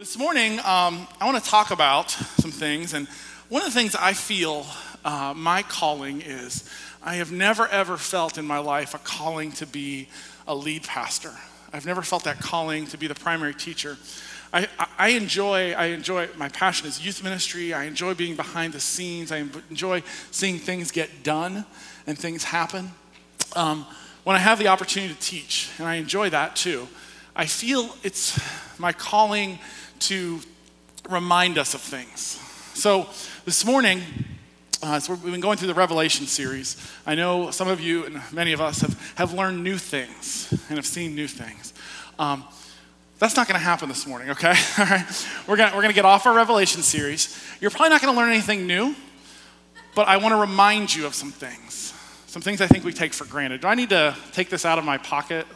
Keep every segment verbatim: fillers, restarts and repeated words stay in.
This morning, um, I want to talk about some things, and one of the things I feel uh, my calling is, I have never ever felt in my life a calling to be a lead pastor. I've never felt that calling to be the primary teacher. I, I enjoy, I enjoy, my passion is youth ministry. I enjoy being behind the scenes. I enjoy seeing things get done and things happen. Um, when I have the opportunity to teach, and I enjoy that too, I feel it's my calling to remind us of things. So this morning, uh, so we've been going through the Revelation series. I know some of you and many of us have, have learned new things and have seen new things. Um, that's not going to happen this morning, okay? All right, we're going we're going to get off our Revelation series. You're probably not going to learn anything new, but I want to remind you of some things, some things I think we take for granted. Do I need to take this out of my pocket?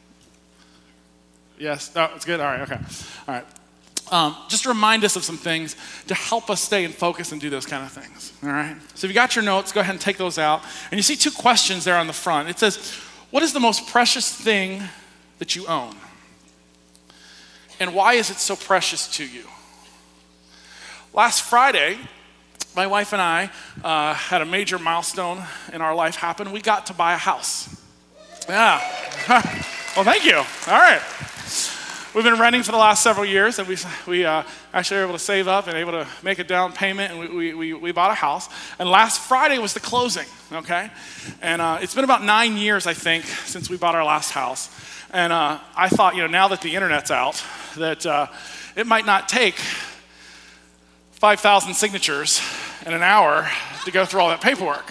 Yes, oh, it's good. All right, okay, all right. Um, just remind us of some things to help us stay in focus and do those kind of things, all right? So if you got your notes, go ahead and take those out. And you see two questions there on the front. It says, what is the most precious thing that you own? And why is it so precious to you? Last Friday, my wife and I uh, had a major milestone in our life happen. We got to buy a house. Yeah. Well, thank you. All right. We've been renting for the last several years, and we we uh, actually were able to save up and able to make a down payment, and we we we bought a house. And last Friday was the closing, okay? And uh, it's been about nine years, I think, since we bought our last house. And uh, I thought, you know, now that the internet's out, that uh, it might not take five thousand signatures in an hour to go through all that paperwork.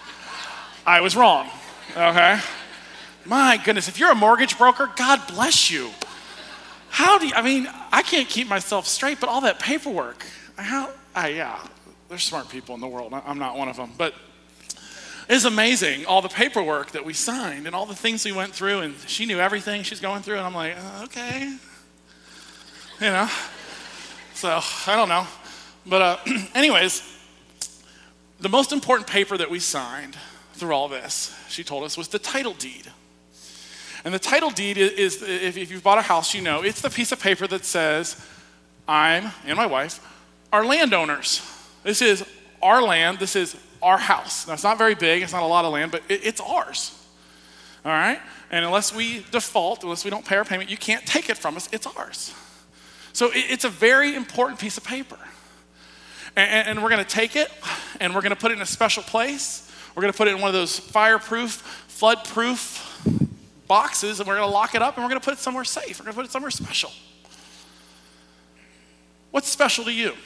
I was wrong, okay? My goodness, if you're a mortgage broker, God bless you. How do you, I mean, I can't keep myself straight, but all that paperwork, how, I, yeah, there's smart people in the world. I'm not one of them, but it's amazing, all the paperwork that we signed and all the things we went through, and she knew everything she's going through, and I'm like, uh, okay, you know, so I don't know. But uh, anyways, the most important paper that we signed through all this, she told us, was the title deed. And the title deed is, is, if you've bought a house, you know, it's the piece of paper that says, I'm and my wife are landowners. This is our land, this is our house. Now, it's not very big, it's not a lot of land, but it, it's ours, all right? And unless we default, unless we don't pay our payment, you can't take it from us, it's ours. So it, it's a very important piece of paper. And, and we're gonna take it, and we're gonna put it in a special place. We're gonna put it in one of those fireproof, flood-proof boxes, and we're gonna lock it up, and we're gonna put it somewhere safe. We're gonna put it somewhere special. What's special to you?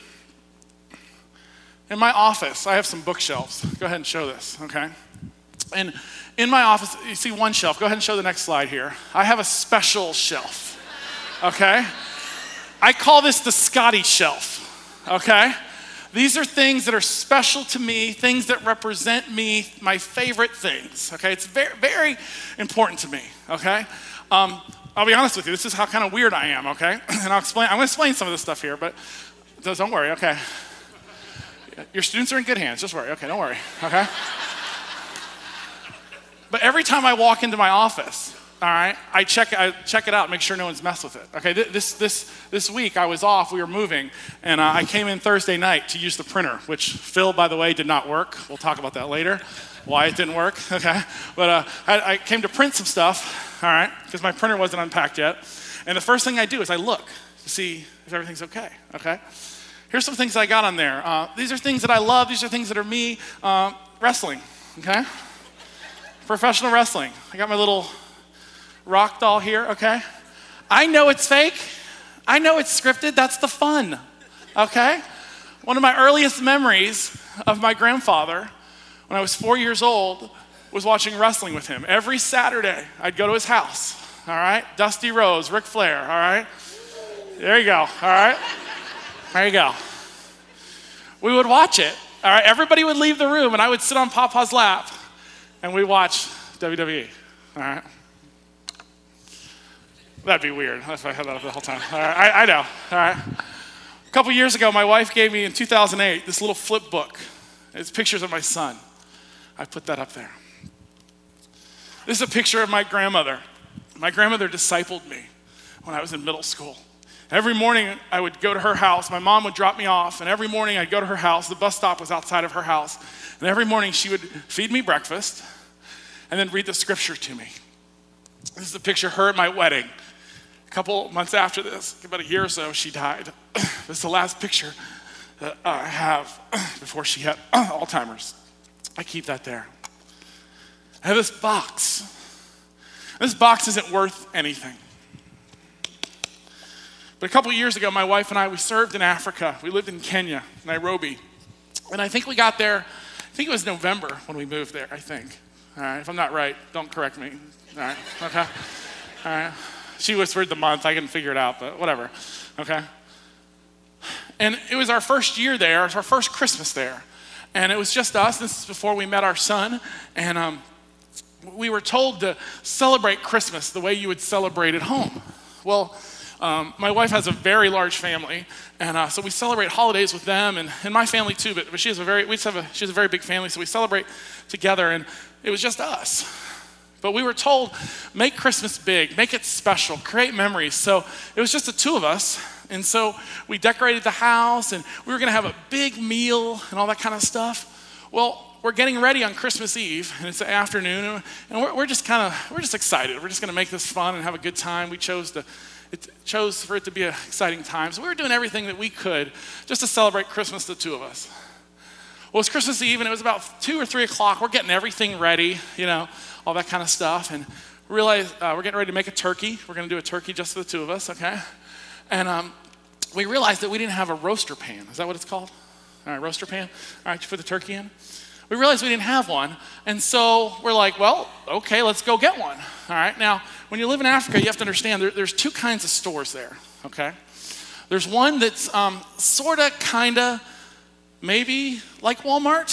In my office, I have some bookshelves. Go ahead and show this, okay? And in my office, you see one shelf. Go ahead and show the next slide here. I have a special shelf, okay? I call this the Scotty shelf, okay? These are things that are special to me, things that represent me, my favorite things, okay? It's very, very important to me, okay? Um, I'll be honest with you, this is how kind of weird I am, okay? And I'll explain, I'm gonna explain some of this stuff here, but don't worry, okay? Your students are in good hands, just worry, okay, don't worry, okay? But every time I walk into my office, all right, I check I check it out, make sure no one's messed with it. Okay, this this this week I was off, we were moving, and uh, I came in Thursday night to use the printer, which Phil, by the way, did not work. We'll talk about that later, why it didn't work, okay? But uh, I, I came to print some stuff, all right, because my printer wasn't unpacked yet. And the first thing I do is I look to see if everything's okay, okay? Here's some things I got on there. Uh, these are things that I love, these are things that are me. Uh, wrestling, okay? Professional wrestling. I got my little rock doll here, okay? I know it's fake. I know it's scripted. That's the fun, okay? One of my earliest memories of my grandfather when I was four years old was watching wrestling with him. Every Saturday, I'd go to his house, all right? Dusty Rhodes, Ric Flair, all right? There you go, all right? There you go. We would watch it, all right? Everybody would leave the room, and I would sit on Papa's lap, and we'd watch W W E, all right? That'd be weird if I had that up the whole time. All right, I, I know, all right. A couple years ago, my wife gave me, in two thousand eight, this little flip book. It's pictures of my son. I put that up there. This is a picture of my grandmother. My grandmother discipled me when I was in middle school. Every morning I would go to her house. My mom would drop me off, and every morning I'd go to her house. The bus stop was outside of her house. And every morning she would feed me breakfast and then read the scripture to me. This is a picture of her at my wedding. A couple months after this, about a year or so, she died. This is the last picture that I have before she had Alzheimer's. I keep that there. I have this box. This box isn't worth anything. But a couple years ago, my wife and I, we served in Africa. We lived in Kenya, Nairobi. And I think we got there, I think it was November when we moved there, I think. All right, if I'm not right, don't correct me. All right, okay. All right. She whispered the month, I couldn't figure it out, but whatever, okay. And it was our first year there, it was our first Christmas there. And it was just us, this is before we met our son. And um, we were told to celebrate Christmas the way you would celebrate at home. Well, Um, my wife has a very large family, and uh, so we celebrate holidays with them, and, and my family too. But, but she has a very we just have a she has a very big family, so we celebrate together. And it was just us. But we were told, make Christmas big, make it special, create memories. So it was just the two of us, and so we decorated the house, and we were going to have a big meal and all that kind of stuff. Well, we're getting ready on Christmas Eve, and it's the afternoon, and we're, we're just kind of we're just excited. We're just going to make this fun and have a good time. We chose to. It chose for it to be an exciting time. So we were doing everything that we could just to celebrate Christmas, the two of us. Well, it was Christmas Eve, and it was about two or three o'clock. We're getting everything ready, you know, all that kind of stuff. And realized uh, we're getting ready to make a turkey. We're going to do a turkey just for the two of us, okay? And um, we realized that we didn't have a roaster pan. Is that what it's called? All right, roaster pan. All right, you put the turkey in. We realized we didn't have one, and so we're like, well, okay, let's go get one. All right, now, when you live in Africa, you have to understand there, there's two kinds of stores there, okay? There's one that's um, sort of, kind of, maybe like Walmart.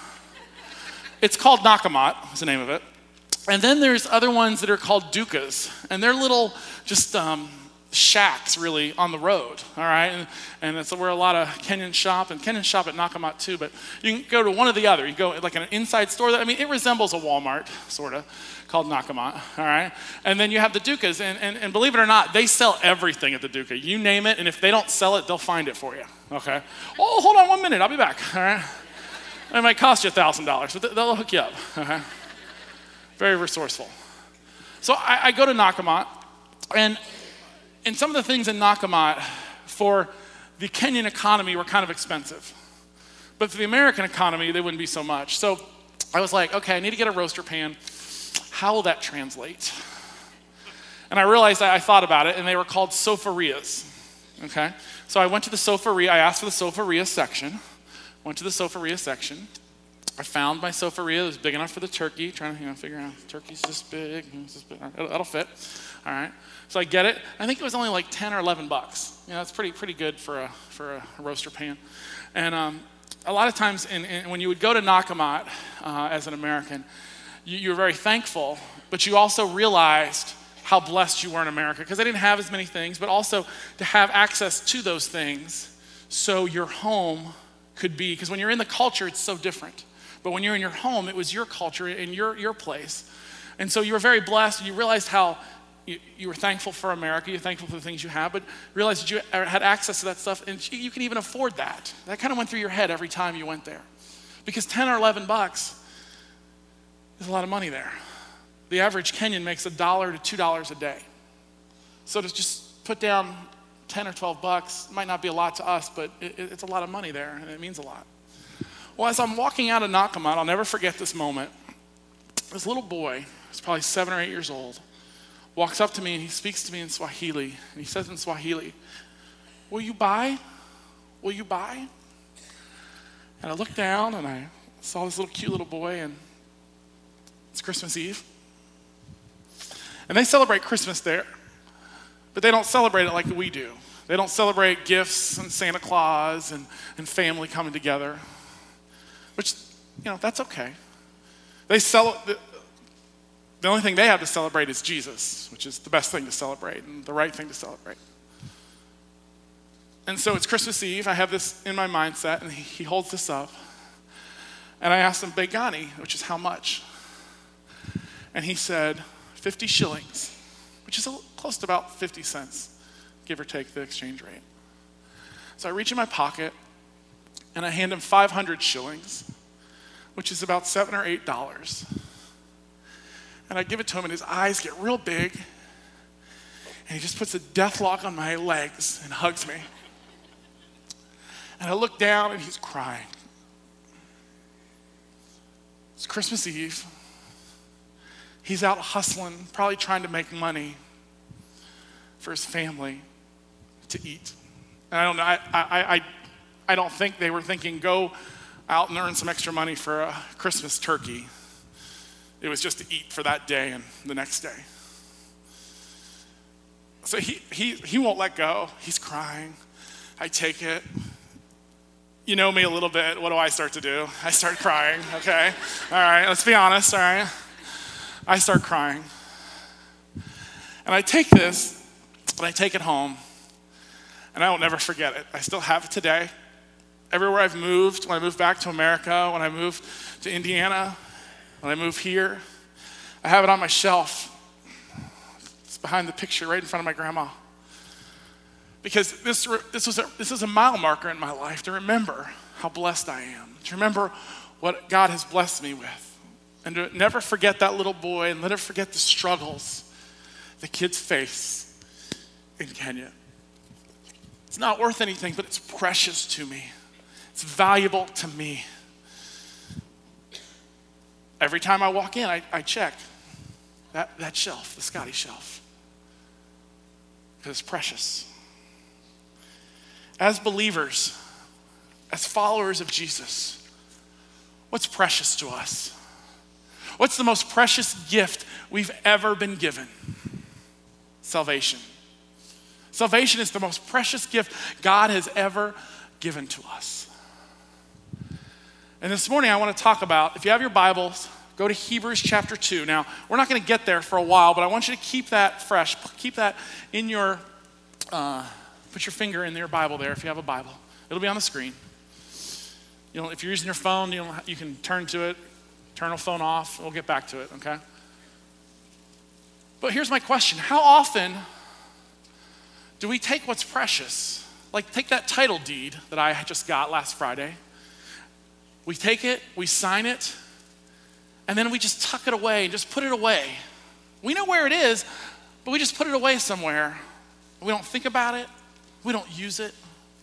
It's called Nakumatt, is the name of it. And then there's other ones that are called dukas, and they're little, just um, shacks really on the road, all right? And, and it's where a lot of Kenyans shop, and Kenyans shop at Nakumatt too, but you can go to one or the other. You go like an inside store, that, I mean, it resembles a Walmart, sort of, called Nakumatt, all right? And then you have the dukas, and, and, and believe it or not, they sell everything at the duka. You name it, and if they don't sell it, they'll find it for you, okay? Oh, hold on one minute, I'll be back, all right? It might cost you one thousand dollars, but they'll hook you up, okay? Very resourceful. So I, I go to Nakumatt, and And some of the things in Nakumatt for the Kenyan economy were kind of expensive. But for the American economy, they wouldn't be so much. So I was like, okay, I need to get a roaster pan. How will that translate? And I realized I, I thought about it, and they were called sofarias, okay? So I went to the sofaria. I asked for the sofaria section. Went to the sofaria section. I found my sofaria. It was big enough for the turkey. Trying to, you know, figure out, turkey's this big. It's this big. It'll, it'll fit. All right. So I get it. I think it was only like ten or eleven bucks. You know, that's pretty pretty good for a for a roaster pan. And um, a lot of times, in, in, when you would go to Nakumatt uh, as an American, you, you were very thankful, but you also realized how blessed you were in America because they didn't have as many things, but also to have access to those things, so your home could be. Because when you're in the culture, it's so different. But when you're in your home, it was your culture and your your place, and so you were very blessed. And you realized how. You, you were thankful for America, you're thankful for the things you have, but realized that you had access to that stuff, and you, you can even afford that. That kind of went through your head every time you went there. Because ten or eleven bucks is a lot of money there. The average Kenyan makes a dollar to two dollars a day. So to just put down ten or twelve bucks might not be a lot to us, but it, it's a lot of money there, and it means a lot. Well, as I'm walking out of Nakumatt, I'll never forget this moment. This little boy, he's probably seven or eight years old, walks up to me and he speaks to me in Swahili. And he says in Swahili, will you buy? Will you buy? And I looked down and I saw this little cute little boy, and it's Christmas Eve. And they celebrate Christmas there, but they don't celebrate it like we do. They don't celebrate gifts and Santa Claus and, and family coming together, which, you know, that's okay. They celebrate. The only thing they have to celebrate is Jesus, which is the best thing to celebrate and the right thing to celebrate. And so it's Christmas Eve. I have this in my mindset, and he, he holds this up. And I asked him, Begani, which is how much? And he said, fifty shillings, which is a, close to about fifty cents give or take the exchange rate. So I reach in my pocket and I hand him five hundred shillings, which is about seven or eight dollars. And I give it to him and his eyes get real big and he just puts a death lock on my legs and hugs me. And I look down and he's crying. It's Christmas Eve. He's out hustling, probably trying to make money for his family to eat. And I don't know, I, I, I, I don't think they were thinking, go out and earn some extra money for a Christmas turkey. It was just to eat for that day and the next day. So he, he, he won't let go. He's crying. I take it. You know me a little bit. What do I start to do? I start crying, okay? All right, let's be honest, all right? I start crying. And I take this, and I take it home, and I will never forget it. I still have it today. Everywhere I've moved, when I moved back to America, when I moved to Indiana, when I moved here, I have it on my shelf. It's behind the picture right in front of my grandma. Because this, this, was a, this is a mile marker in my life to remember how blessed I am, to remember what God has blessed me with. And to never forget that little boy and never forget the struggles the kids face in Kenya. It's not worth anything, but it's precious to me. It's valuable to me. Every time I walk in, I, I check that, that shelf, the Scotty shelf, because it's precious. As believers, as followers of Jesus, what's precious to us? What's the most precious gift we've ever been given? Salvation. Salvation is the most precious gift God has ever given to us. And this morning I want to talk about, if you have your Bibles, go to Hebrews chapter two. Now, we're not going to get there for a while, but I want you to keep that fresh. Keep that in your, uh, put your finger in your Bible there if you have a Bible. It'll be on the screen. You know, if you're using your phone, you know, you can turn to it, turn the phone off, we'll get back to it, okay? But here's my question. How often do we take what's precious, like take that title deed that I just got last Friday, we take it, we sign it, and then we just tuck it away and just put it away. We know where it is, but we just put it away somewhere. We don't think about it. We don't use it.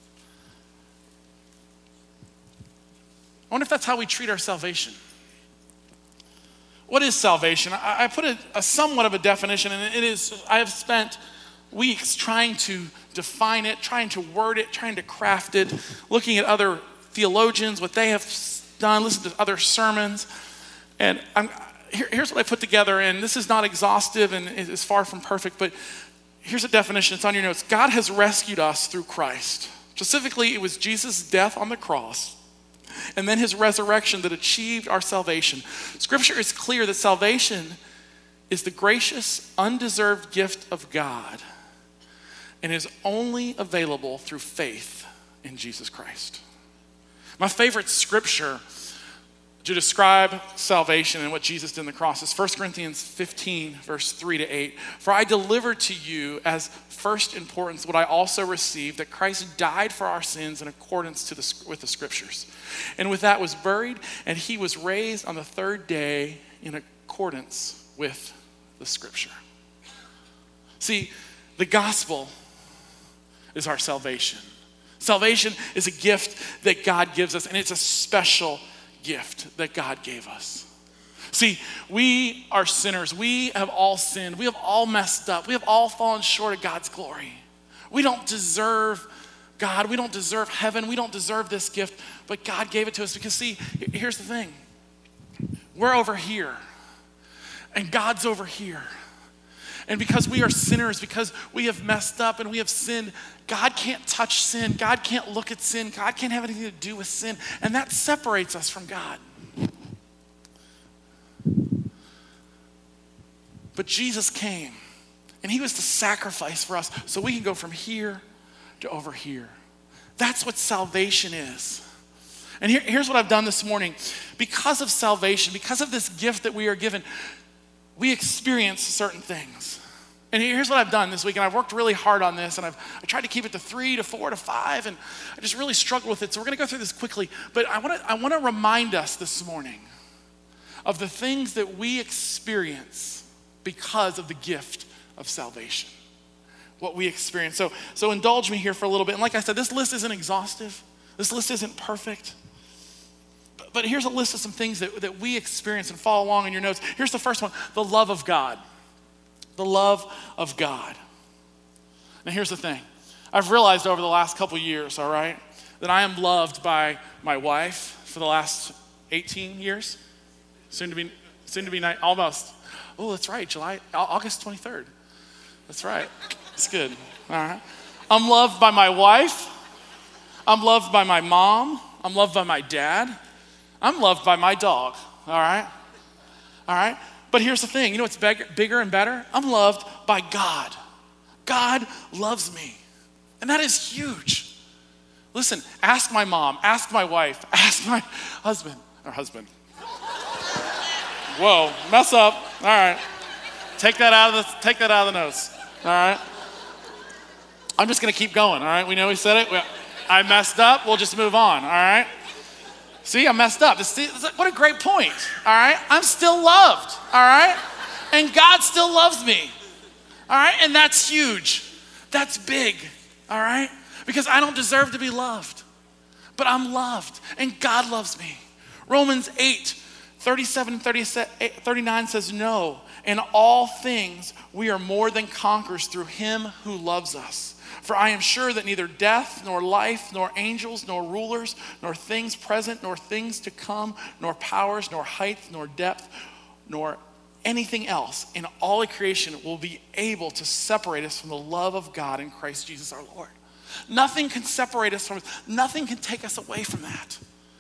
I wonder if that's how we treat our salvation. What is salvation? I, I put a, a somewhat of a definition, and it is, I have spent weeks trying to define it, trying to word it, trying to craft it, looking at other theologians, what they have done, listen to other sermons. And I'm, here, here's what I put together, and this is not exhaustive and it is far from perfect, but here's a definition. It's on your notes. God has rescued us through Christ. Specifically, it was Jesus' death on the cross and then his resurrection that achieved our salvation. Scripture is clear that salvation is the gracious, undeserved gift of God and is only available through faith in Jesus Christ. My favorite scripture to describe salvation and what Jesus did on the cross is First Corinthians fifteen, verse three to eight. For I delivered to you as first importance what I also received, that Christ died for our sins in accordance to the, with the scriptures. And with that was buried, and he was raised on the third day in accordance with the scripture. See, the gospel is our salvation. Salvation is a gift that God gives us, and it's a special gift that God gave us. See, we are sinners. We have all sinned. We have all messed up. We have all fallen short of God's glory. We don't deserve God. We don't deserve heaven. We don't deserve this gift, but God gave it to us because, see, here's the thing. We're over here, and God's over here. And because we are sinners, because we have messed up and we have sinned, God can't touch sin. God can't look at sin. God can't have anything to do with sin. And that separates us from God. But Jesus came, and he was the sacrifice for us so we can go from here to over here. That's what salvation is. And here, here's what I've done this morning. Because of salvation, because of this gift that we are given, we experience certain things. And here's what I've done this week, and I've worked really hard on this, and I've I tried to keep it to three to four to five, and I just really struggled with it. So we're gonna go through this quickly, but I wanna, I wanna remind us this morning of the things that we experience because of the gift of salvation. What we experience. So, so indulge me here for a little bit. And like I said, this list isn't exhaustive. This list isn't perfect. But, but here's a list of some things that, that we experience, and follow along in your notes. Here's the first one, the love of God. The love of God. Now here's the thing. I've realized over the last couple years, all right, that I am loved by my wife for the last eighteen years. Soon to be, soon to be night, almost. Oh, that's right, July, August twenty-third. That's right. It's good. All right. I'm loved by my wife. I'm loved by my mom. I'm loved by my dad. I'm loved by my dog. All right. All right. But here's the thing. You know what's bigger, bigger and better? I'm loved by God. God loves me. And that is huge. Listen, ask my mom, ask my wife, ask my husband, or husband. Whoa, mess up. All right. Take that out of the, take that out of the notes. All right. I'm just going to keep going. All right. We know we said it. I messed up. We'll just move on. All right. See, I messed up. This, this, what a great point. All right. I'm still loved. All right. And God still loves me. All right. And that's huge. That's big. All right. Because I don't deserve to be loved, but I'm loved and God loves me. Romans eight, thirty-seven, thirty-nine says, no, in all things we are more than conquerors through him who loves us. For I am sure that neither death, nor life, nor angels, nor rulers, nor things present, nor things to come, nor powers, nor height, nor depth, nor anything else in all of creation will be able to separate us from the love of God in Christ Jesus our Lord. Nothing can separate us from it. Nothing can take us away from that.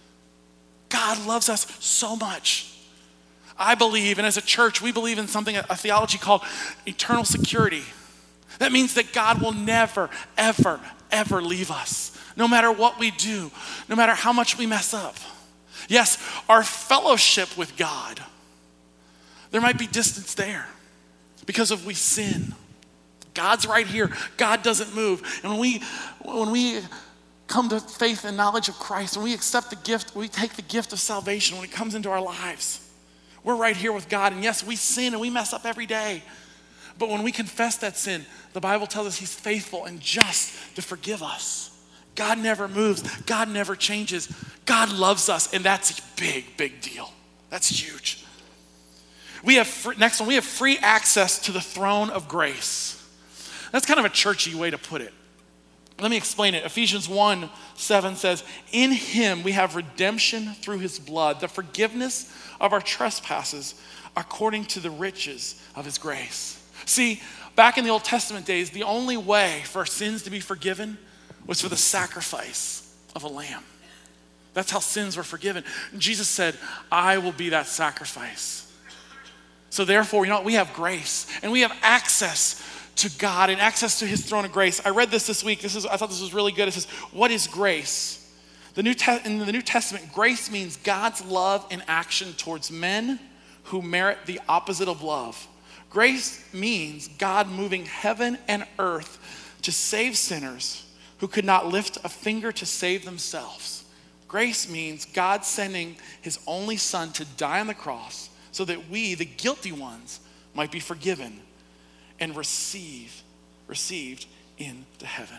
God loves us so much. I believe, and as a church, we believe in something, a theology called eternal security. That means that God will never, ever, ever leave us, no matter what we do, no matter how much we mess up. Yes, our fellowship with God, there might be distance there because of we sin. God's right here. God doesn't move. And when we, when we come to faith and knowledge of Christ, when we accept the gift, we take the gift of salvation when it comes into our lives, we're right here with God. And yes, we sin and we mess up every day. But when we confess that sin, the Bible tells us he's faithful and just to forgive us. God never moves. God never changes. God loves us, and that's a big, big deal. That's huge. We have, free, next one, we have free access to the throne of grace. That's kind of a churchy way to put it. Let me explain it. Ephesians one seven says, in him we have redemption through his blood, the forgiveness of our trespasses according to the riches of his grace. See, back in the Old Testament days, the only way for sins to be forgiven was for the sacrifice of a lamb. That's how sins were forgiven. And Jesus said, I will be that sacrifice. So therefore, you know what? We have grace and we have access to God and access to his throne of grace. I read this this week. This is, I thought this was really good. It says, what is grace? The New Te- in the New Testament, grace means God's love in action towards men who merit the opposite of love. Grace means God moving heaven and earth to save sinners who could not lift a finger to save themselves. Grace means God sending his only son to die on the cross so that we, the guilty ones, might be forgiven and receive, received into heaven.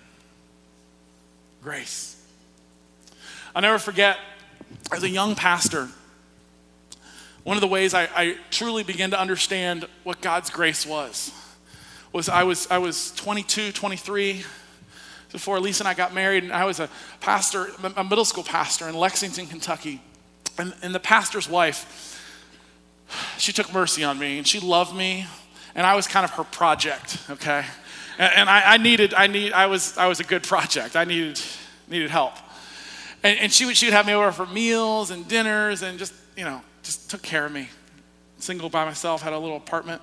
Grace. I'll never forget, as a young pastor, one of the ways I, I truly began to understand what God's grace was, was I was I was twenty-two, twenty-three, before Lisa and I got married, and I was a pastor, a middle school pastor in Lexington, Kentucky. And, and the pastor's wife, she took mercy on me, and she loved me, and I was kind of her project, okay? And, and I, I needed, I need, I was I was a good project. I needed needed help. And, and she would she would have me over for meals and dinners and just, you know, just took care of me. Single by myself, had a little apartment.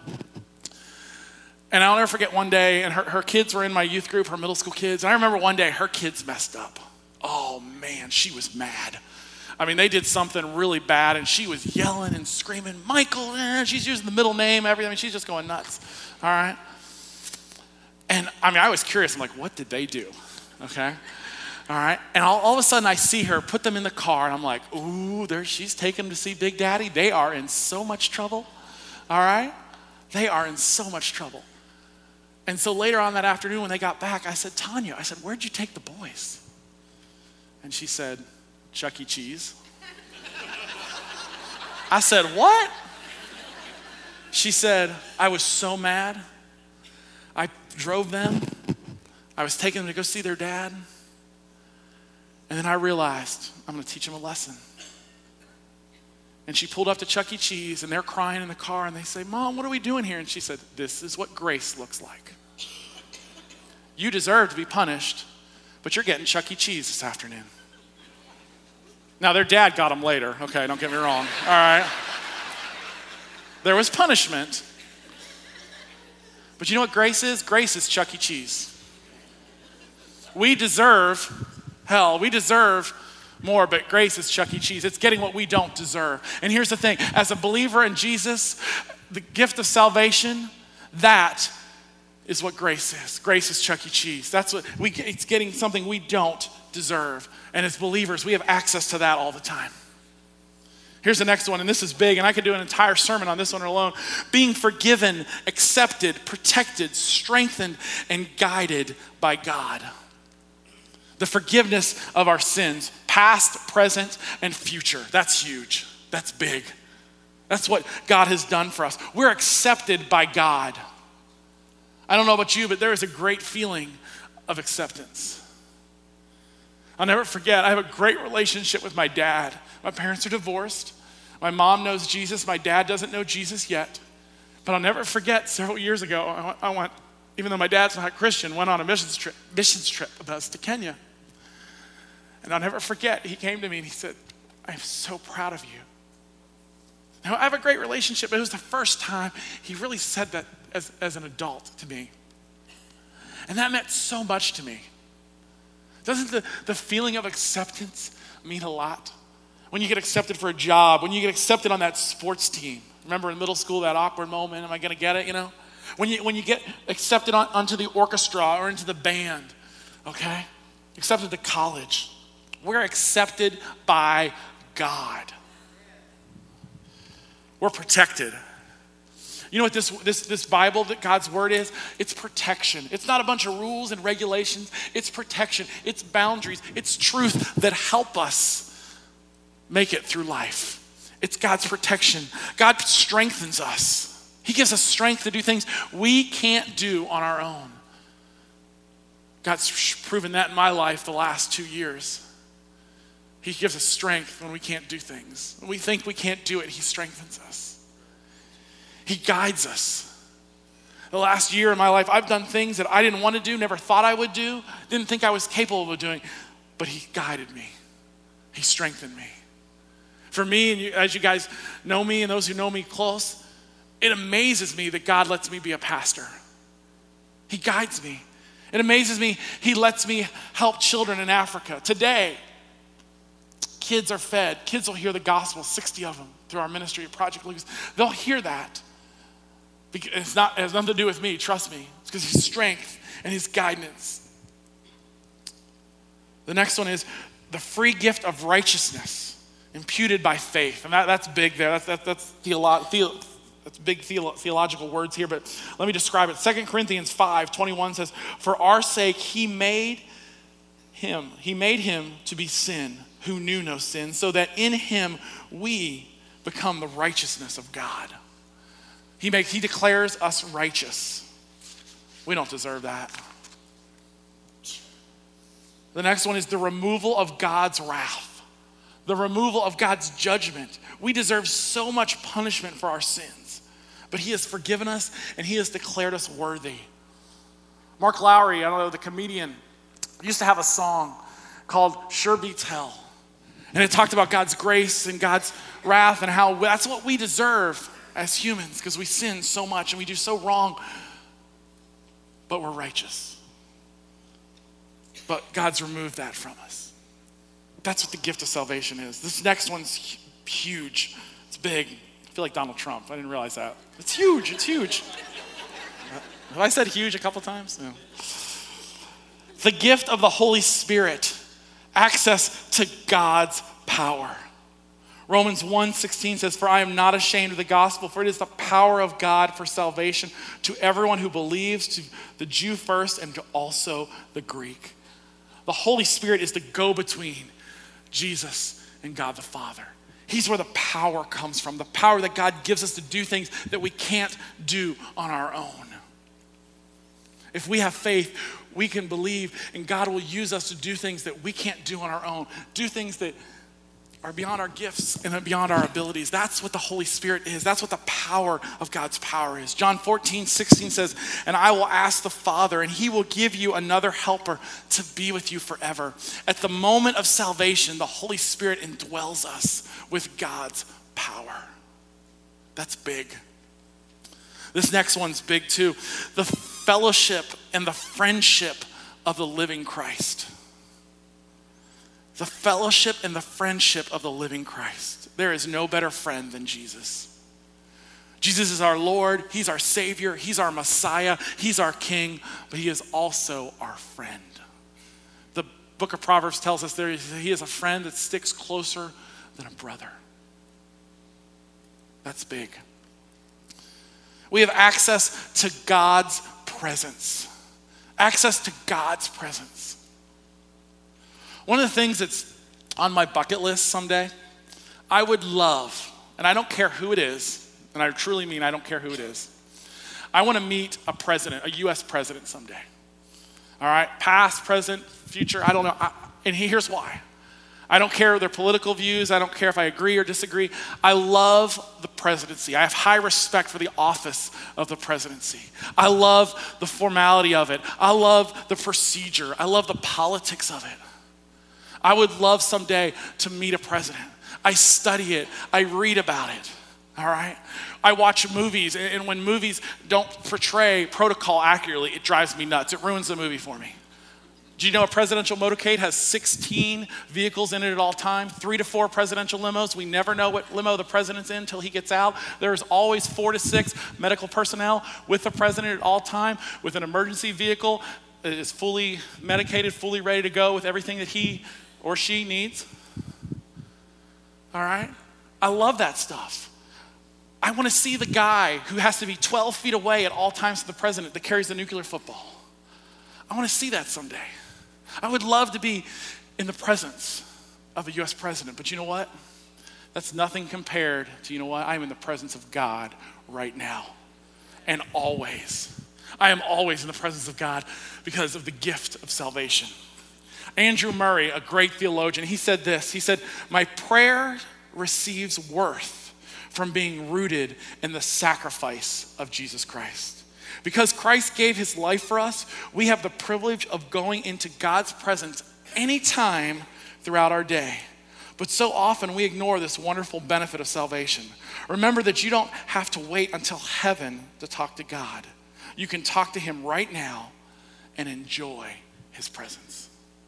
And I'll never forget one day, and her, her kids were in my youth group, her middle school kids. And I remember one day her kids messed up. Oh man, she was mad. I mean, they did something really bad, and she was yelling and screaming, Michael, eh, she's using the middle name, everything. I mean, she's just going nuts, all right? And I mean, I was curious. I'm like, what did they do? Okay. All right. And all, all of a sudden I see her put them in the car and I'm like, ooh, there she's taking them to see Big Daddy. They are in so much trouble. All right. They are in so much trouble. And so later on that afternoon when they got back, I said, Tanya, I said, where'd you take the boys? And she said, Chuck E. Cheese. I said, what? She said, I was so mad. I drove them. I was taking them to go see their dad. And then I realized I'm going to teach them a lesson. And she pulled up to Chuck E. Cheese, and they're crying in the car, and they say, Mom, what are we doing here? And she said, this is what grace looks like. You deserve to be punished, but you're getting Chuck E. Cheese this afternoon. Now, their dad got them later. Okay, don't get me wrong. All right. There was punishment. But you know what grace is? Grace is Chuck E. Cheese. We deserve hell. We deserve more, but grace is Chuck E. Cheese. It's getting what we don't deserve. And here's the thing. As a believer in Jesus, the gift of salvation, that is what grace is. Grace is Chuck E. Cheese. That's what we get. It's getting something we don't deserve. And as believers, we have access to that all the time. Here's the next one, and this is big, and I could do an entire sermon on this one alone. Being forgiven, accepted, protected, strengthened, and guided by God. The forgiveness of our sins, past, present, and future. That's huge. That's big. That's what God has done for us. We're accepted by God. I don't know about you, but there is a great feeling of acceptance. I'll never forget, I have a great relationship with my dad. My parents are divorced. My mom knows Jesus. My dad doesn't know Jesus yet. But I'll never forget, several years ago, I went, even though my dad's not a Christian, went on a missions trip, missions trip with us to Kenya. And I'll never forget, he came to me and he said, I'm so proud of you. Now, I have a great relationship, but it was the first time he really said that as, as an adult to me. And that meant so much to me. Doesn't the, the feeling of acceptance mean a lot? When you get accepted for a job, when you get accepted on that sports team. Remember in middle school, that awkward moment, am I gonna get it, you know? When you, when you get accepted on, onto the orchestra or into the band, okay? Accepted to college. We're accepted by God. We're protected. You know what this, this, this Bible, that God's word is? It's protection. It's not a bunch of rules and regulations. It's protection. It's boundaries. It's truth that help us make it through life. It's God's protection. God strengthens us. He gives us strength to do things we can't do on our own. God's proven that in my life the last two years. He gives us strength when we can't do things. When we think we can't do it, he strengthens us. He guides us. The last year in my life, I've done things that I didn't want to do, never thought I would do, didn't think I was capable of doing, but he guided me. He strengthened me. For me, and you, as you guys know me and those who know me close, it amazes me that God lets me be a pastor. He guides me. It amazes me he lets me help children in Africa. Today, kids are fed. Kids will hear the gospel, sixty of them, through our ministry at Project Lucas. They'll hear that. It's not, it has nothing to do with me, trust me. It's because his strength and his guidance. The next one is the free gift of righteousness imputed by faith. And that, that's big there. That's, that, that's, theolo- the, that's big theolo- theological words here, but let me describe it. Second Corinthians five twenty-one says, for our sake he made him, he made him to be sin who knew no sin, so that in him we become the righteousness of God. He makes, he declares us righteous. We don't deserve that. The next one is the removal of God's wrath. The removal of God's judgment. We deserve so much punishment for our sins, but he has forgiven us and he has declared us worthy. Mark Lowry, I don't know, the comedian, used to have a song called Sure Beats Hell. And it talked about God's grace and God's wrath and how that's what we deserve as humans because we sin so much and we do so wrong, but we're righteous. But God's removed that from us. That's what the gift of salvation is. This next one's huge. It's big. I feel like Donald Trump. I didn't realize that. It's huge. It's huge. Have I said huge a couple times? No. The gift of the Holy Spirit, access to God's power. Romans one sixteen says, for I am not ashamed of the gospel, for it is the power of God for salvation to everyone who believes, to the Jew first and to also the Greek. The Holy Spirit is the go-between Jesus and God the Father. He's where the power comes from, the power that God gives us to do things that we can't do on our own. If we have faith, we can believe, and God will use us to do things that we can't do on our own, do things that are beyond our gifts and beyond our abilities. That's what the Holy Spirit is. That's what the power of God's power is. John fourteen sixteen says, and I will ask the Father, and he will give you another helper to be with you forever. At the moment of salvation, the Holy Spirit indwells us with God's power. That's big. This next one's big too. The fellowship and the friendship of the living Christ. The fellowship and the friendship of the living Christ. There is no better friend than Jesus. Jesus is our Lord, he's our Savior, he's our Messiah, he's our King, but he is also our friend. The book of Proverbs tells us there he is a friend that sticks closer than a brother. That's big. We have access to God's presence. Access to God's presence. One of the things that's on my bucket list someday, I would love, and I don't care who it is, and I truly mean I don't care who it is, I want to meet a president, a U S president someday. All right, past, present, future, I don't know, I, and here's why. I don't care their political views, I don't care if I agree or disagree. I love the presidency. I have high respect for the office of the presidency. I love the formality of it. I love the procedure. I love the politics of it. I would love someday to meet a president. I study it. I read about it. All right? I watch movies, and when movies don't portray protocol accurately, it drives me nuts. It ruins the movie for me. Do you know a presidential motorcade has sixteen vehicles in it at all times? Three to four presidential limos. We never know what limo the president's in until he gets out. There's always four to six medical personnel with the president at all time, with an emergency vehicle that is fully medicated, fully ready to go with everything that he or she needs. All right? I love that stuff. I want to see the guy who has to be twelve feet away at all times from the president that carries the nuclear football. I want to see that someday. I would love to be in the presence of a U S president, but you know what? That's nothing compared to, you know what? I am in the presence of God right now and always. I am always in the presence of God because of the gift of salvation. Andrew Murray, a great theologian, he said this. He said, my prayer receives worth from being rooted in the sacrifice of Jesus Christ. Because Christ gave his life for us, we have the privilege of going into God's presence anytime throughout our day. But so often we ignore this wonderful benefit of salvation. Remember that you don't have to wait until heaven to talk to God. You can talk to him right now and enjoy his presence.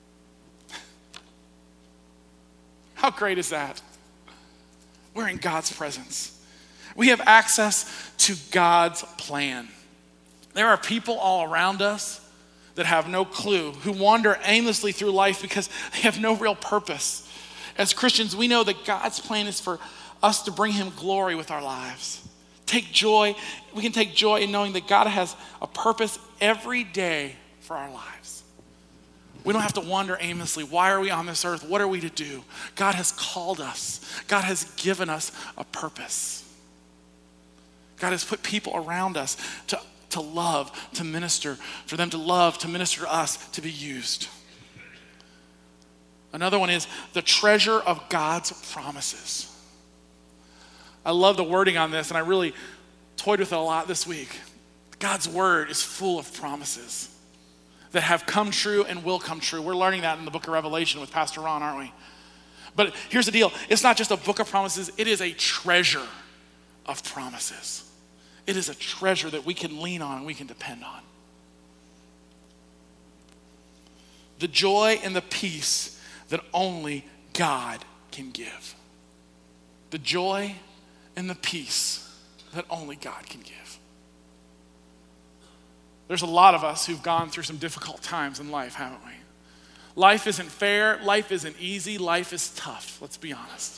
How great is that? We're in God's presence. We have access to God's plan. There are people all around us that have no clue, who wander aimlessly through life because they have no real purpose. As Christians, we know that God's plan is for us to bring him glory with our lives. Take joy, we can take joy in knowing that God has a purpose every day for our lives. We don't have to wander aimlessly. Why are we on this earth? What are we to do? God has called us. God has given us a purpose. God has put people around us to, to love, to minister, for them to love, to minister to us, to be used. Another one is the treasure of God's promises. I love the wording on this, and I really toyed with it a lot this week. God's word is full of promises that have come true and will come true. We're learning that in the book of Revelation with Pastor Ron, aren't we? But here's the deal. It's not just a book of promises. It is a treasure of promises. It is a treasure that we can lean on and we can depend on. The joy and the peace that only God can give. The joy and the peace that only God can give. There's a lot of us who've gone through some difficult times in life, haven't we? Life isn't fair. Life isn't easy. Life is tough. Let's be honest.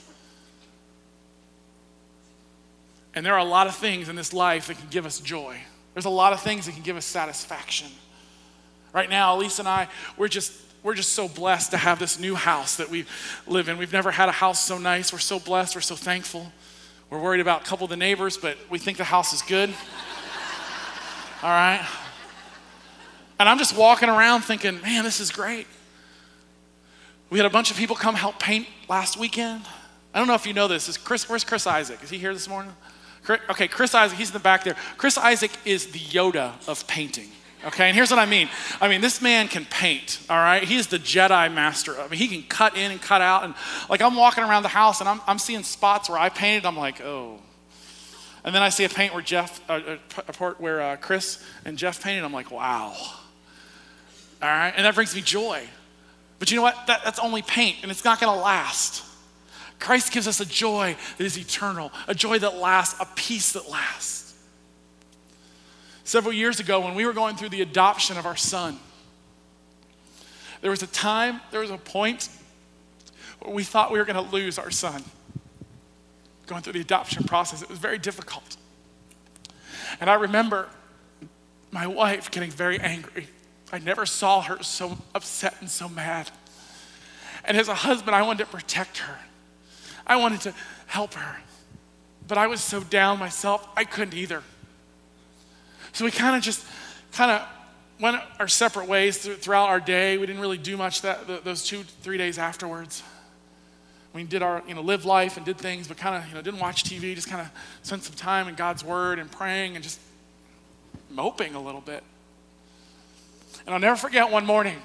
And there are a lot of things in this life that can give us joy. There's a lot of things that can give us satisfaction. Right now, Elise and I, we're just we're just so blessed to have this new house that we live in. We've never had a house so nice. We're so blessed. We're so thankful. We're worried about a couple of the neighbors, but we think the house is good. All right? And I'm just walking around thinking, man, this is great. We had a bunch of people come help paint last weekend. I don't know if you know this. Is Chris, where's Chris Isaac? Is he here this morning? Chris, okay, Chris Isaac, he's in the back there. Chris Isaac is the Yoda of painting. Okay, and here's what I mean. I mean, this man can paint, all right? He is the Jedi master. I mean, he can cut in and cut out. And like I'm walking around the house and I'm, I'm seeing spots where I painted. I'm like, oh. And then I see a paint where Jeff, uh, a part where uh, Chris and Jeff painted. I'm like, wow. All right, and that brings me joy. But you know what? That, that's only paint, and it's not going to last. Christ gives us a joy that is eternal, a joy that lasts, a peace that lasts. Several years ago, when we were going through the adoption of our son, there was a time, there was a point where we thought we were going to lose our son. Going through the adoption process, it was very difficult. And I remember my wife getting very angry. I never saw her so upset and so mad. And as a husband, I wanted to protect her. I wanted to help her. But I was so down myself, I couldn't either. So we kind of just kind of went our separate ways throughout our day. We didn't really do much that those two, three days afterwards. We did our, you know, live life and did things, but kind of, you know, didn't watch T V, just kind of spent some time in God's word and praying and just moping a little bit. And I'll never forget one morning,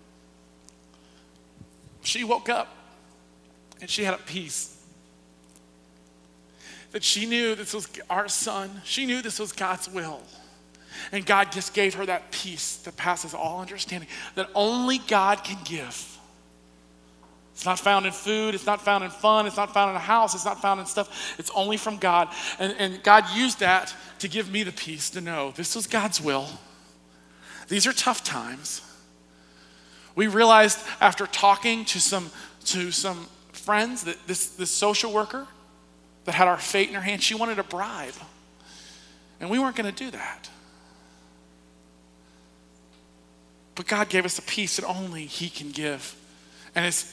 she woke up and she had a peace. That she knew this was our son. She knew this was God's will. And God just gave her that peace that passes all understanding that only God can give. It's not found in food. It's not found in fun. It's not found in a house. It's not found in stuff. It's only from God. And, and God used that to give me the peace to know this was God's will. These are tough times. We realized after talking to some to some friends that this, this social worker that had our fate in her hand, she wanted a bribe. And we weren't going to do that. But God gave us a peace that only He can give. And it's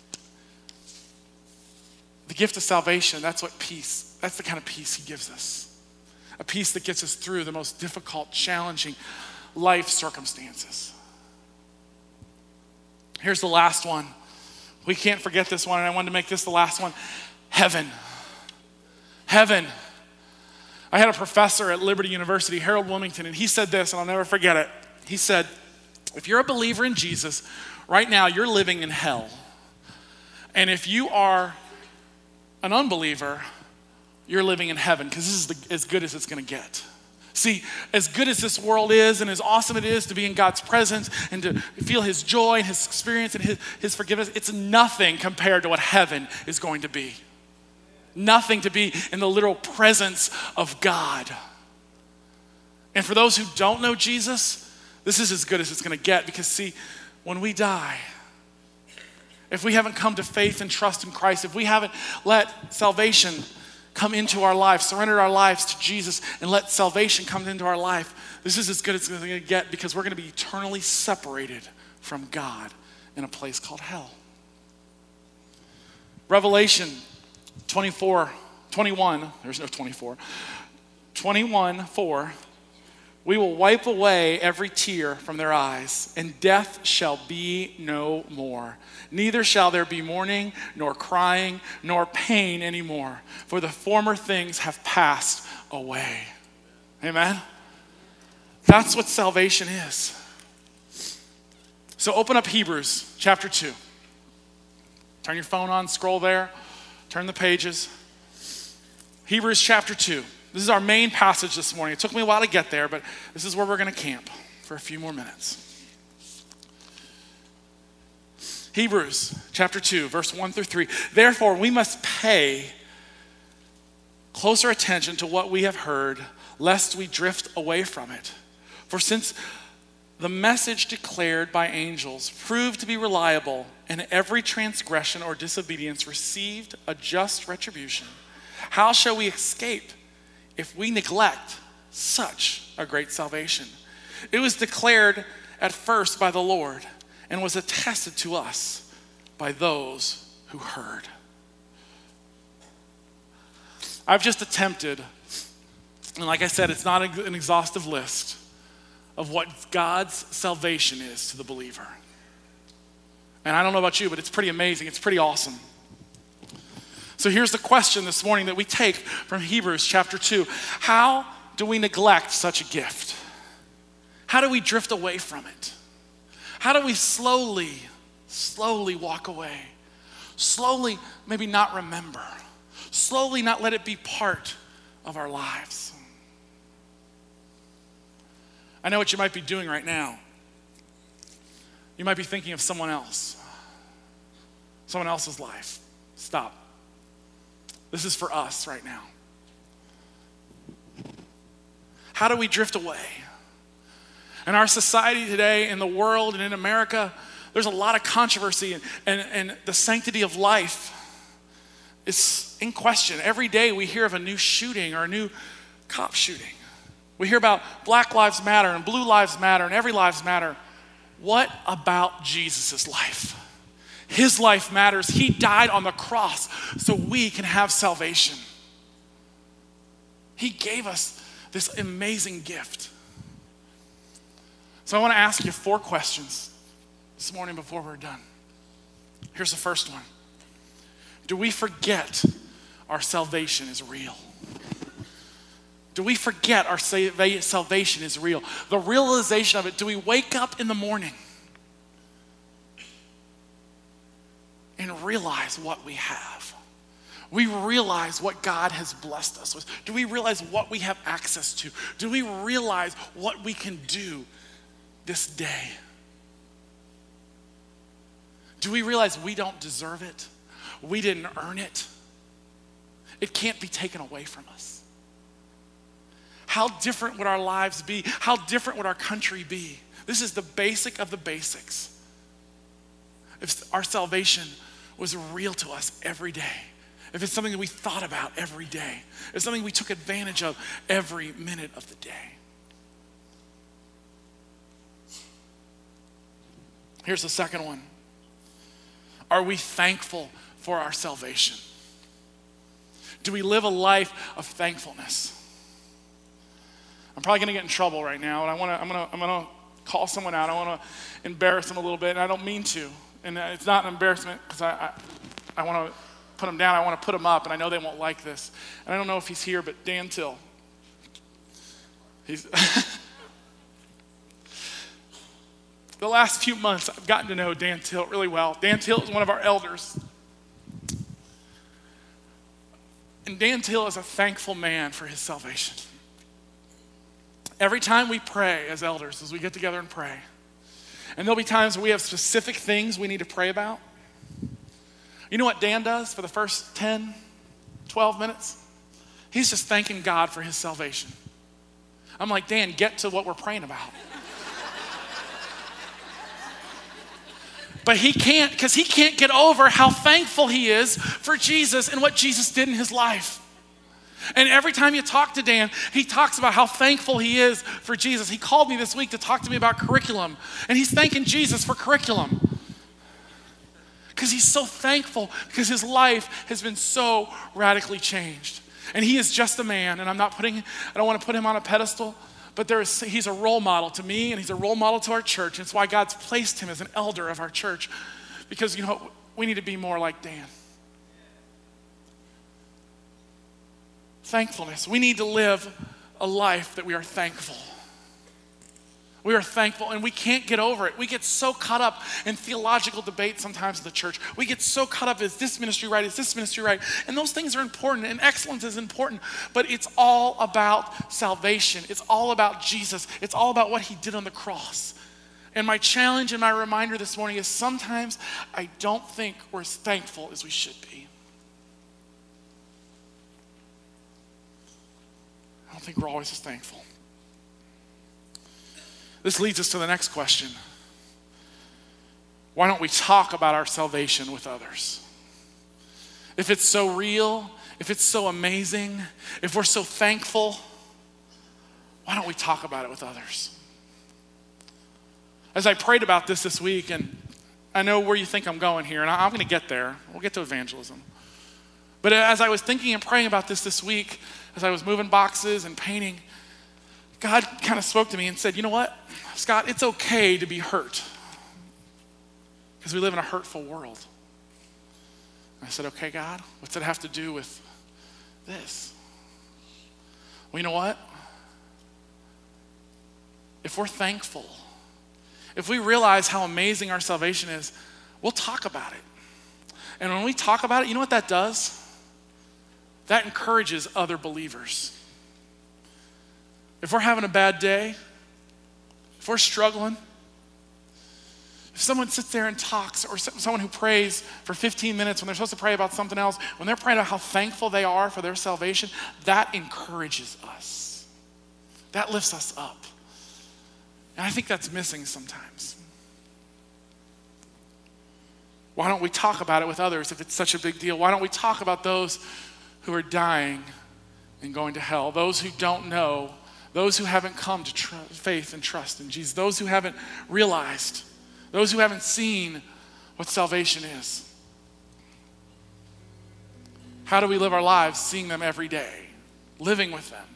the gift of salvation. That's what peace, that's the kind of peace He gives us. A peace that gets us through the most difficult, challenging life circumstances. Here's the last one. We can't forget this one, and I wanted to make this the last one. Heaven. Heaven. I had a professor at Liberty University, Harold Wilmington, and he said this, and I'll never forget it. He said, if you're a believer in Jesus, right now you're living in hell. And if you are an unbeliever, you're living in heaven, because this is the, as good as it's going to get. See, as good as this world is and as awesome it is to be in God's presence and to feel His joy and His experience and His, his forgiveness, it's nothing compared to what heaven is going to be. Nothing to be in the literal presence of God. And for those who don't know Jesus, this is as good as it's going to get, because see, when we die, if we haven't come to faith and trust in Christ, if we haven't let salvation come into our life, surrendered our lives to Jesus and let salvation come into our life, this is as good as it's going to get, because we're going to be eternally separated from God in a place called hell. Revelation twenty-four, twenty-one, there's no twenty-four, twenty-one, four, we will wipe away every tear from their eyes, and death shall be no more. Neither shall there be mourning, nor crying, nor pain anymore, for the former things have passed away. Amen? That's what salvation is. So open up Hebrews chapter two. Turn your phone on, scroll there, turn the pages. Hebrews chapter two. This is our main passage this morning. It took me a while to get there, but this is where we're going to camp for a few more minutes. Hebrews chapter two, verse one through three. Therefore, we must pay closer attention to what we have heard, lest we drift away from it. For since the message declared by angels proved to be reliable, and every transgression or disobedience received a just retribution, how shall we escape if we neglect such a great salvation? It was declared at first by the Lord and was attested to us by those who heard. I've just attempted, and like I said, it's not an exhaustive list of what God's salvation is to the believer. And I don't know about you, but it's pretty amazing. It's pretty awesome. So here's the question this morning that we take from Hebrews chapter two. How do we neglect such a gift? How do we drift away from it? How do we slowly, slowly walk away? Slowly, maybe not remember. Slowly not let it be part of our lives. I know what you might be doing right now. You might be thinking of someone else. Someone else's life. Stop. This is for us right now. How do we drift away? In our society today, in the world, and in America, there's a lot of controversy, and, and, and the sanctity of life is in question. Every day we hear of a new shooting or a new cop shooting. We hear about Black Lives Matter and Blue Lives Matter and Every Lives Matter. What about Jesus' life? His life matters. He died on the cross so we can have salvation. He gave us this amazing gift. So I want to ask you four questions this morning before we're done. Here's the first one. Do we forget our salvation is real? Do we forget our salvation is real? The realization of it, do we wake up in the morning and realize what we have? We realize what God has blessed us with. Do we realize what we have access to? Do we realize what we can do this day? Do we realize we don't deserve it? We didn't earn it. It can't be taken away from us. How different would our lives be? How different would our country be? This is the basic of the basics. If our salvation was real to us every day, if it's something that we thought about every day, if it's something we took advantage of every minute of the day. Here's the second one. Are we thankful for our salvation? Do we live a life of thankfulness? I'm probably gonna get in trouble right now, and I wanna, I'm gonna, I'm gonna call someone out. I wanna embarrass them a little bit, and I don't mean to. And it's not an embarrassment because I, I, I wanna put them down. I wanna put them up, and I know they won't like this. And I don't know if he's here, but Dan Till. He's the last few months, I've gotten to know Dan Till really well. Dan Till is one of our elders. And Dan Till is a thankful man for his salvation. Every time we pray as elders, as we get together and pray, and there'll be times where we have specific things we need to pray about. You know what Dan does for the first ten, twelve minutes? He's just thanking God for his salvation. I'm like, Dan, get to what we're praying about. But he can't, because he can't get over how thankful he is for Jesus and what Jesus did in his life. And every time you talk to Dan, he talks about how thankful he is for Jesus. He called me this week to talk to me about curriculum, and he's thanking Jesus for curriculum. Because he's so thankful, because his life has been so radically changed. And he is just a man, and I'm not putting, I don't want to put him on a pedestal, but there is, he's a role model to me, and he's a role model to our church. And it's why God's placed him as an elder of our church. Because, you know, we need to be more like Dan. Thankfulness. We need to live a life that we are thankful. We are thankful, and we can't get over it. We get so caught up in theological debate sometimes in the church. We get so caught up, is this ministry right? Is this ministry right? And those things are important, and excellence is important, but it's all about salvation. It's all about Jesus. It's all about what he did on the cross. And my challenge and my reminder this morning is sometimes I don't think we're as thankful as we should be. I don't think we're always as thankful. This leads us to the next question. Why don't we talk about our salvation with others? If it's so real, if it's so amazing, if we're so thankful, why don't we talk about it with others? As I prayed about this this week, and I know where you think I'm going here, and I'm going to get there. We'll get to evangelism. But as I was thinking and praying about this this week, as I was moving boxes and painting, God kind of spoke to me and said, you know what, Scott, it's okay to be hurt because we live in a hurtful world. And I said, okay, God, what's it have to do with this? Well, you know what? If we're thankful, if we realize how amazing our salvation is, we'll talk about it. And when we talk about it, you know what that does? That encourages other believers. If we're having a bad day, if we're struggling, if someone sits there and talks, or someone who prays for fifteen minutes when they're supposed to pray about something else, when they're praying about how thankful they are for their salvation, that encourages us. That lifts us up. And I think that's missing sometimes. Why don't we talk about it with others if it's such a big deal? Why don't we talk about those who are dying and going to hell, those who don't know, those who haven't come to tr- faith and trust in Jesus, those who haven't realized, those who haven't seen what salvation is? How do we live our lives seeing them every day, living with them?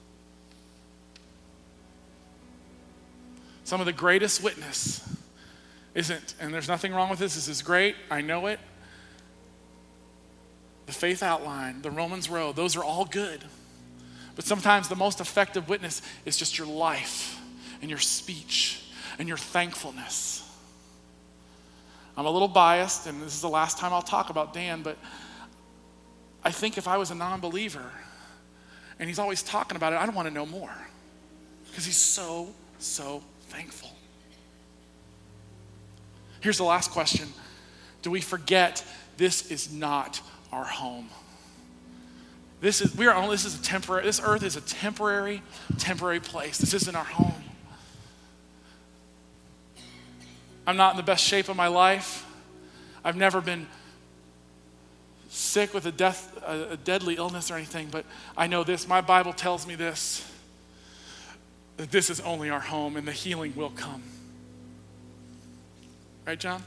Some of the greatest witness isn't, and there's nothing wrong with this, this is great, I know it. The faith outline, the Romans Road, those are all good. But sometimes the most effective witness is just your life and your speech and your thankfulness. I'm a little biased, and this is the last time I'll talk about Dan, but I think if I was a non-believer and he's always talking about it, I'd want to know more because he's so, so thankful. Here's the last question. Do we forget this is not our home? This is we are only this is a temporary this earth is a temporary temporary place. This isn't our home. I'm not in the best shape of my life. I've never been sick with a death a, a deadly illness or anything, but I know this. My Bible tells me this, that this is only our home and the healing will come. Right, John?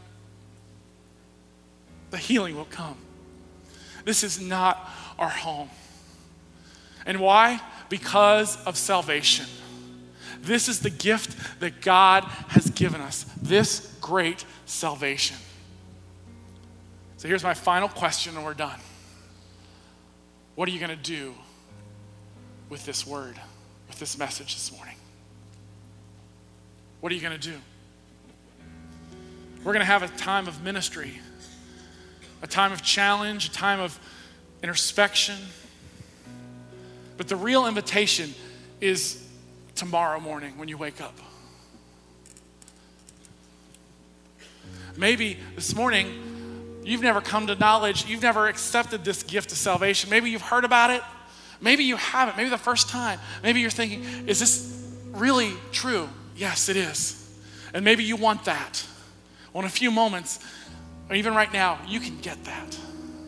The healing will come. This is not our home. And why? Because of salvation. This is the gift that God has given us, this great salvation. So here's my final question and we're done. What are you going to do with this word, with this message this morning? What are you going to do? We're going to have a time of ministry, a time of challenge, a time of introspection. But the real invitation is tomorrow morning when you wake up. Maybe this morning you've never come to knowledge, you've never accepted this gift of salvation. Maybe you've heard about it. Maybe you haven't. Maybe the first time. Maybe you're thinking, is this really true? Yes, it is. And maybe you want that. Well, in a few moments, or even right now, you can get that.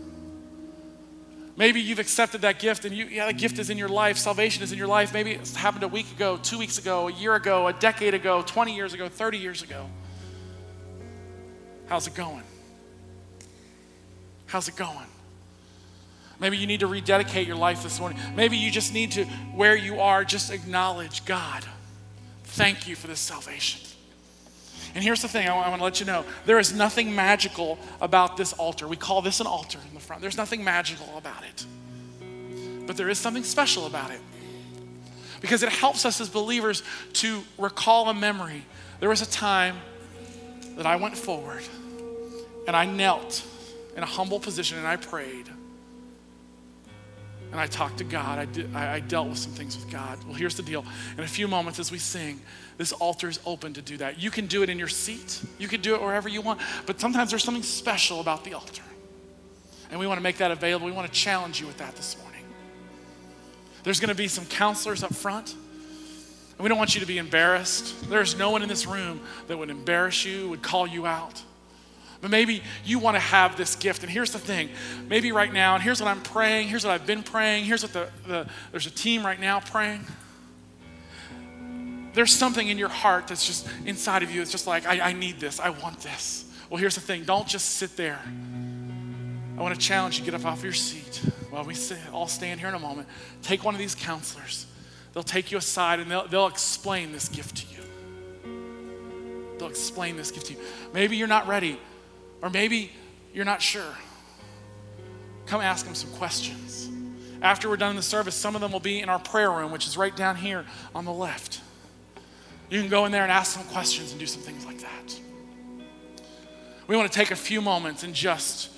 Maybe you've accepted that gift and you, yeah, that gift is in your life. Salvation is in your life. Maybe it's happened a week ago, two weeks ago, a year ago, a decade ago, twenty years ago, thirty years ago. How's it going? How's it going? Maybe you need to rededicate your life this morning. Maybe you just need to, where you are, just acknowledge, God, thank you for this salvation. And here's the thing, I want to let you know, there is nothing magical about this altar. We call this an altar in the front. There's nothing magical about it. But there is something special about it. Because it helps us as believers to recall a memory. There was a time that I went forward and I knelt in a humble position and I prayed. And I talked to God. I, did, I, I dealt with some things with God. Well, here's the deal. In a few moments as we sing, this altar is open to do that. You can do it in your seat. You can do it wherever you want. But sometimes there's something special about the altar. And we want to make that available. We want to challenge you with that this morning. There's going to be some counselors up front. And we don't want you to be embarrassed. There's no one in this room that would embarrass you, would call you out. But maybe you want to have this gift. And here's the thing. Maybe right now, and here's what I'm praying, here's what I've been praying, here's what the, the there's a team right now praying. There's something in your heart that's just inside of you. It's just like, I, I need this. I want this. Well, here's the thing. Don't just sit there. I want to challenge you, get up off your seat while we sit, all stand here in a moment. Take one of these counselors. They'll take you aside and they'll, they'll explain this gift to you. They'll explain this gift to you. Maybe you're not ready, or maybe you're not sure. Come ask them some questions. After we're done in the service, some of them will be in our prayer room, which is right down here on the left. You can go in there and ask some questions and do some things like that. We want to take a few moments and just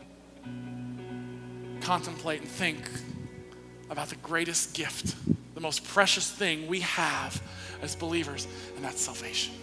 contemplate and think about the greatest gift, the most precious thing we have as believers, and that's salvation.